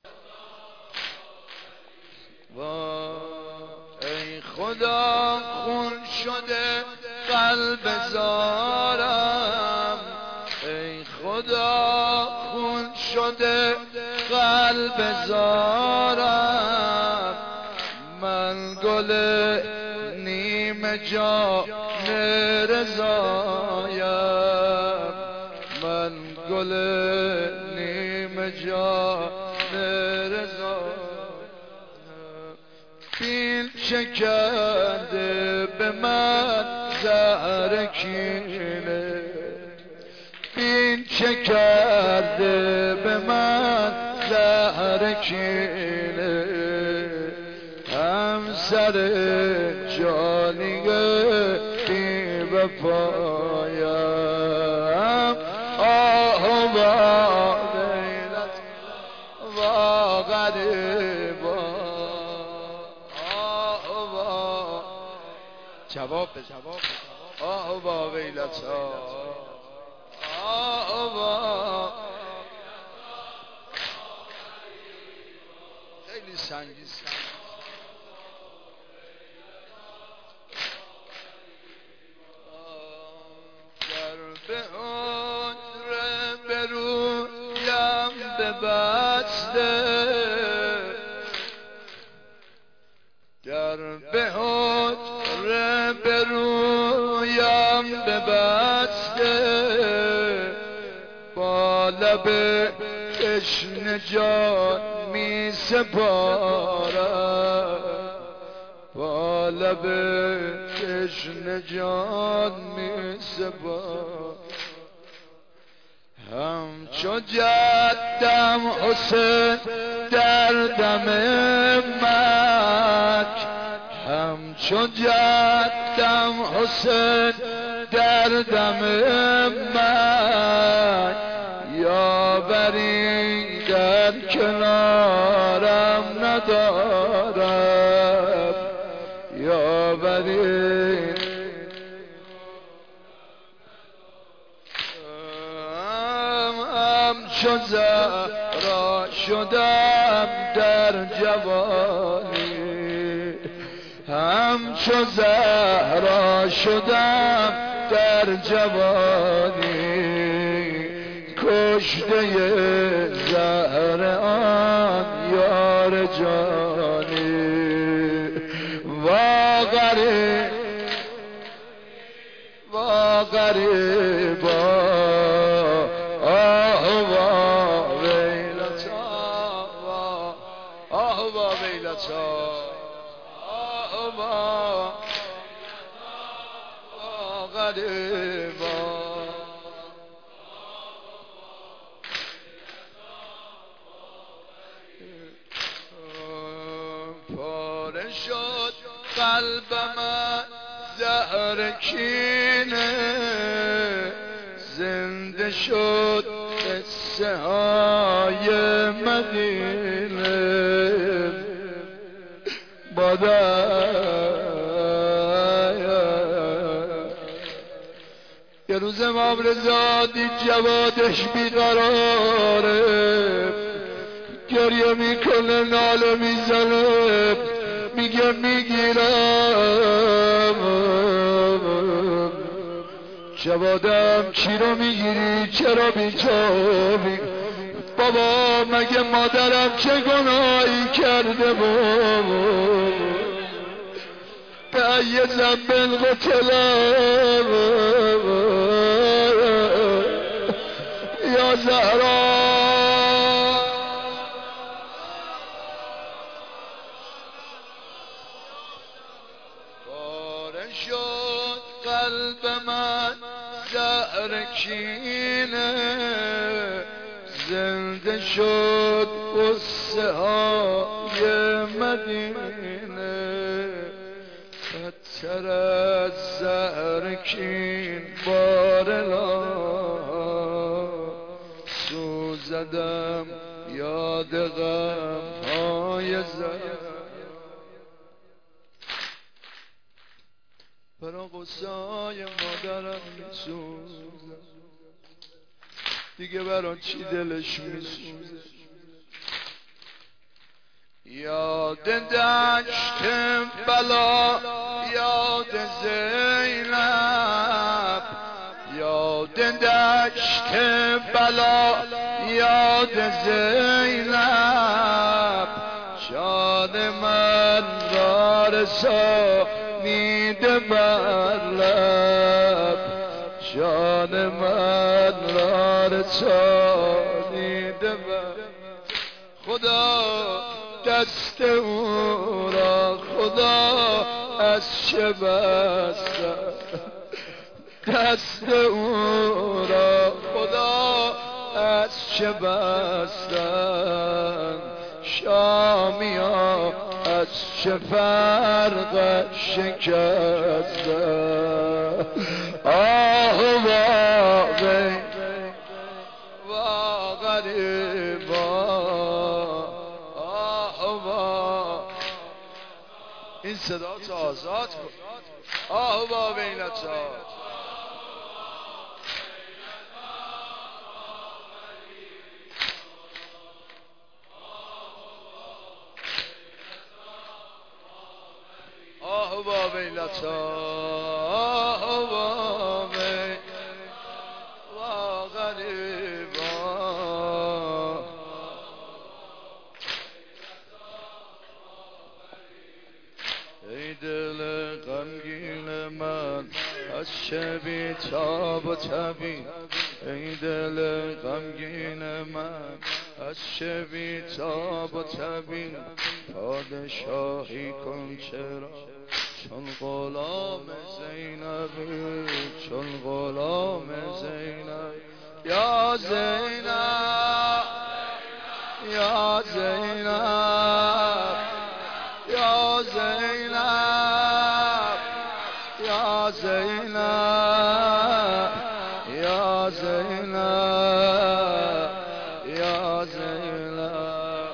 ای خدا خون شده قلب زارم، ای خدا خون شده قلب زارم، من گل نیم جان رضایم، من گل نیم جان رضایم. فیل شکرده به من زهر کینه، فیل شکرده به من زهر کینه، همسر جانیه بی وفایم. آه و لیلت و غریبا، جواب بده. آه با ویلتا، آه با خیلی سنگین. در به عذر برویم ببسته، در به عذر برویم ببسته، با لب تشنه جان می سپارم، با لب تشنه جان می سپارم. همچو جدم حسین در دم مک، همچو جدم حسین در دم مک، یاوری در کنارم ندارم، یاوری همچو زهرا شدم در جوانی، همچو زهرا شدم در جوانی، کشته زهر آن یار جانی. وا غریب وا غریبا، آه وا ویلتا، آه وا ویلتا، آه وا غریبا. پاره شد قلب من زهر کینه، زنده شد قصه های مدینه. یه روز امام رضا دید جوادش بیقراره، گریه میکنه ناله میزنه، میگه میگیرم. جوادم چی رو میگیری؟ چرا بیچاری؟ بابا مگه مادرم چه گناهی کرده؟ به ای ذنب قتلم یا زهرا. پاره شد قلب من زهر کینه، زنده شد قصه های مدینه. بدتر از زهر کین بارلا سوزدم یاد غم های زهر. برا قصه های مادرم میسوزم، دیگه برا چی دلش میسوزه؟ یاد دشت بلا یاد زینب یاد دشت بلا یاد زینب جان من را رسانید بر لب جان من را رسانید بر خدا دست او را خدا از چه بسته دست او را خدا از چه بستن شامیا از چه فرق شکستن آه واقعی و غریبا آه این صدا تو آزاد کن آه با بینتا آه با بیلتا آه با بی و غریبا ای دل غمگین من از چه بی تاب و تبی ای دل غمگین من از چه بی تاب و تبی پادشاهی کن چرا چون غلام زینبی چون غلام زینب یا زینب یا زینب یا زینب یا زینب یا زینب یا زینب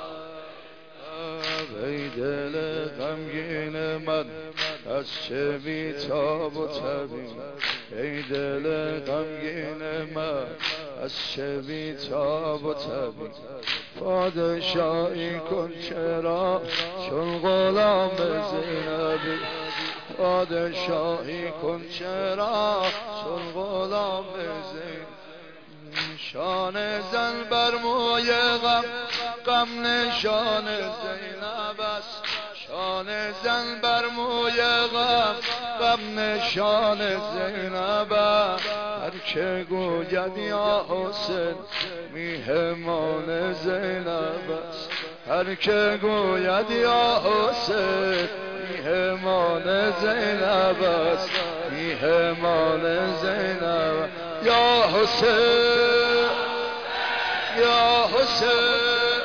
ای دل غمگین من از چه بی تاب و تبی ای دل غمگین من از چه بی تاب و تبی پادشاهی کن چرا چون غلام زینبی پادشاهی کن چرا چون غلام زینبی شان زن بر موی غم غم نشان زینب است شان زن بر موی غم غم نشان زینب هر که گوید یا حسین میهمان زینب است هر که گوید یا حسین میهمان زینب است میهمان زینب یا حسین یا حسین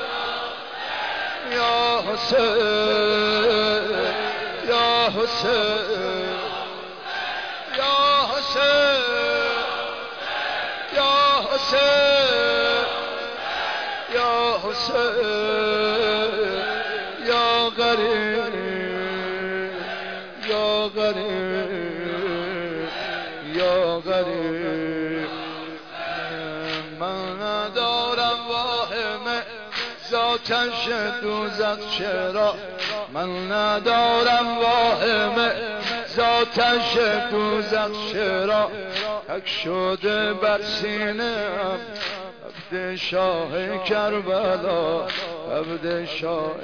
یا حسین یا حسین یا حسین یا حسین یا حسین یا غریب یا غریب یا غریب من ندارم واهمه ذاتش دوزخ چرا من ندارم واهمه ذاتش دوزخ چرا حک شده بر سینه‌ام عبد شاه کربلا عبد شاه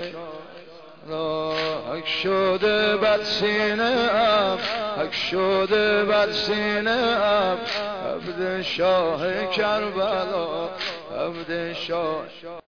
حک شده بر سینه‌ام حک شده بر سینه‌ام عبد شاه کربلا عبد شاه